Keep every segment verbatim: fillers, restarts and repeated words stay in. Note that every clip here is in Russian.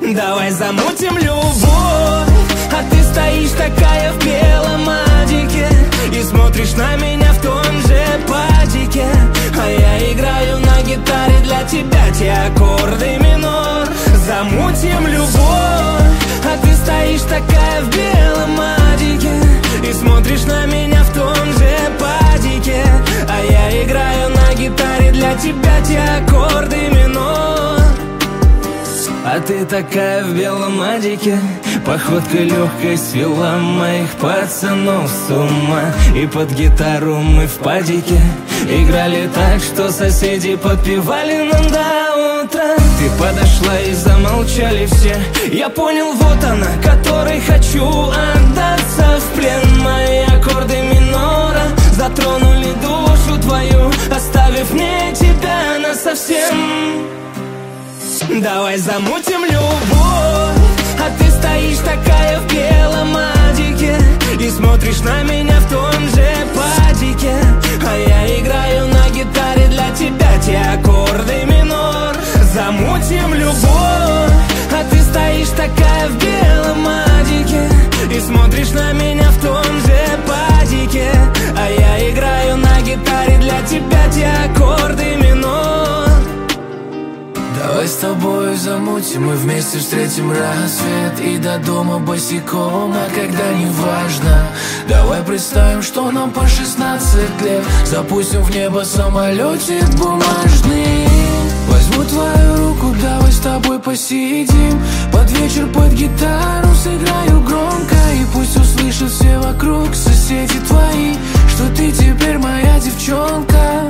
Давай замутим любовь, а ты стоишь такая в белом одеке и смотришь на меня в том же падике. А я играю на гитаре для тебя те аккорды минор. Замутим любовь, а ты стоишь такая в белом одеке и смотришь на меня в том же падике. А я играю на гитаре для тебя те аккорды минор. А ты такая в белом одеке, походка легкой свела моих пацанов с ума. И под гитару мы в падике играли так, что соседи подпевали нам до утра. Ты подошла и замолчали все. Я понял, вот она, которой хочу отдаться в плен. Мои аккорды минора затронули душу твою, оставив мне тебя насовсем. Давай замутим любовь, а ты стоишь такая в белом одеке и смотришь на меня в том же падике. А я играю на гитаре для тебя те аккорды минор. Замутим любовь, а ты стоишь такая в белом одеке и смотришь на меня в том же падике. А я играю на гитаре для тебя те аккорды минор. Давай с тобой замутим, мы вместе встретим рассвет и до дома босиком, а когда не важно. Давай представим, что нам по шестнадцать лет, запустим в небо самолетик бумажный. Возьму твою руку, давай с тобой посидим, под вечер под гитару сыграю громко, и пусть услышат все вокруг соседи твои, что ты теперь моя девчонка.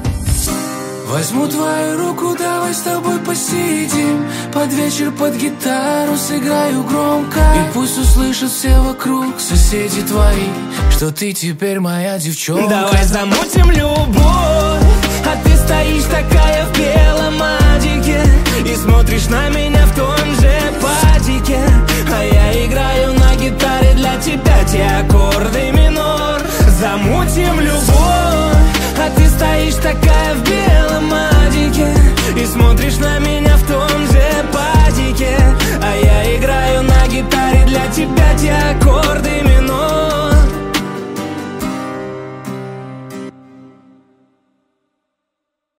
Возьму твою руку, давай с тобой посидим, под вечер под гитару сыграю громко, и пусть услышат все вокруг соседи твои, что ты теперь моя девчонка. Давай замутим любовь, а ты стоишь такая в белом одеке и смотришь на меня в том же падике. А я играю на гитаре для тебя те аккорды минор. Замутим любовь, а ты стоишь такая в белом одеке и смотришь на меня